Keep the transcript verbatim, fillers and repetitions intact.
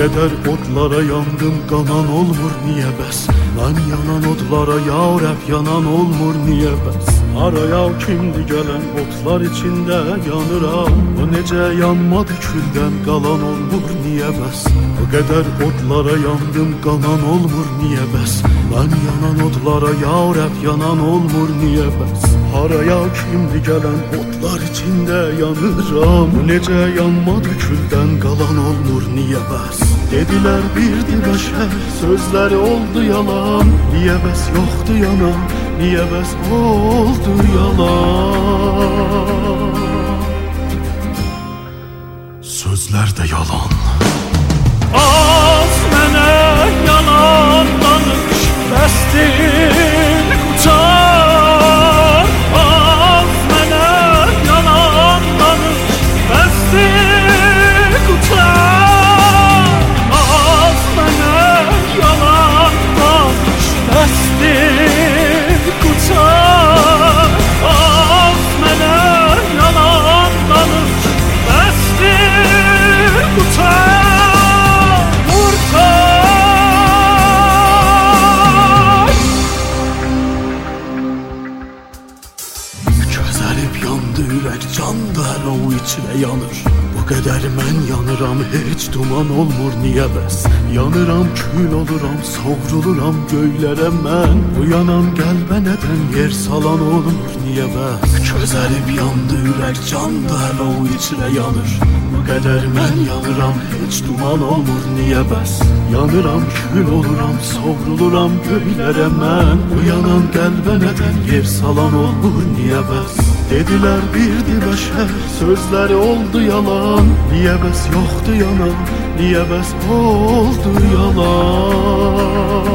qədər odlara yandım, qanan olmur niyə bəs? Mən yanan odlara ya Rəbb yanan olmur niyə bəs? Araya kimdi gələn otlar içində yanıram, o necə yanmadı küldən qalan olmur niyə bəs? Bu qədər odlara yandım, qanan olmur niyə bəs? Mən yanan odlara ya Rəbb yanan olmur niyə bəs? Araya kimdi gələn otlar içində yanıram, o necə yanmadı küldən qalan olmur niyə bəs? Dedilər birdi bəşər, sözləri oldu yalan, niyə bəs yoxdu yanan, niyə bəs oldu yalan? Sözlər də yalan. Az mənə yalan danış, bəsdir qutar. Az mənə yalan danış, bəsdir qutar. Az mənə yalan danış, bəsdir qutar. Az mənə yalan danış, bəsdir qutar. Közəlib yandı ürək, can da hələ o içinə yanır. Bu qədər mən yanıram, heç duman olmur niyə bəs? Yanıram, kül oluram, sovruluram göylərə mən. Bu yanan qəlbə nədən yer salan olmur niyə bəs? Közəlib yandı ürək, can da hələ o içinə yanır. Bu qədər mən yanıram, heç duman olmur niyə bəs? Yanıram, kül oluram, sovruluram göylərə mən. Bu yanan qəlbə nədən yer salan olmur niyə bəs? Dedilər birdi bəşər, sözləri oldu yalan, niyə bəs yoxdu yanan, niyə bəs oldu yalan?